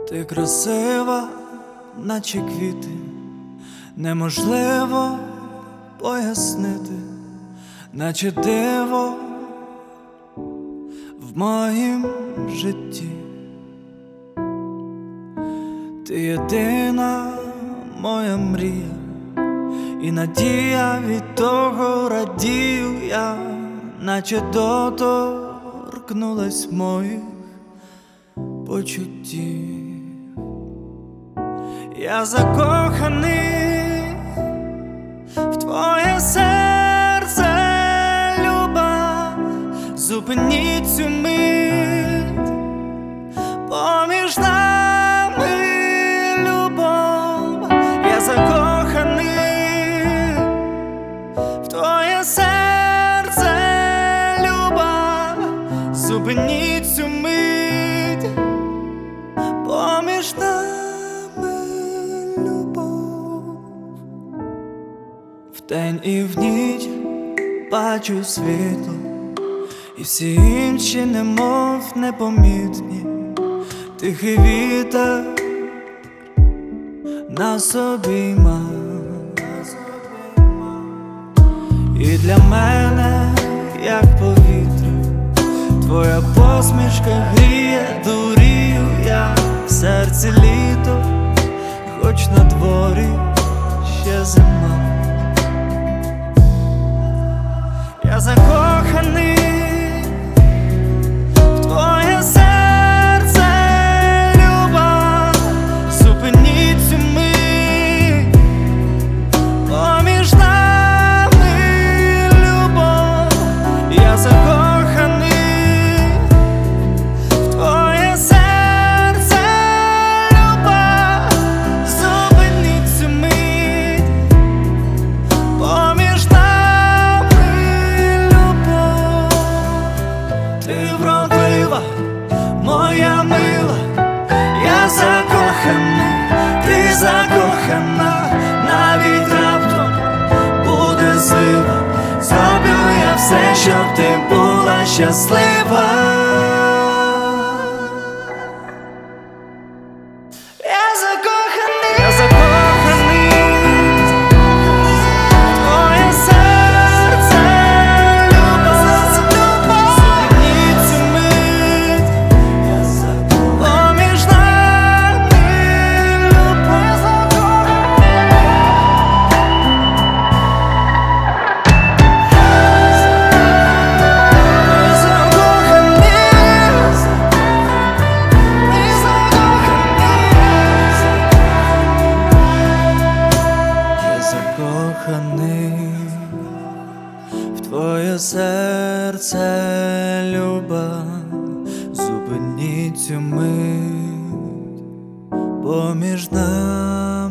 Ти красива, наче квіти, неможливо пояснити, наче диво в моїм житті. Ти єдина моя мрія і надія, від того радію я, наче доторкнулась моїх почуттів. Я закоханий в твоє серце, люба, зупиніть цю мить, поміж нами любов. Я закоханий в твоє серце, люба, зупиніть цю мить, поміж нами. Вдень і в ніч бачу світло, і всі інші немов непомітні. Тихий вітер нас обійма, і для мене, як повітря, твоя посмішка гріє, дурію я, в серці літо, хоч на дворі ще зима. Я закоханий в твоє серце, люба, зупиніть цю мить, поміж нами любов. Я закоханий в твоє серце, люба, зупиніть цю мить, поміж нами. Ти вродлива, моя мила, я закоханий, ти закохана, навіть раптом буде злива, зроблю я все, щоб ти була щаслива. Я закоханий в твоє серце, люба, зупиніть цю мить, поміж нами любов. Закоханий в твоє серце, люба, зупиніть цю мить, поміж нами.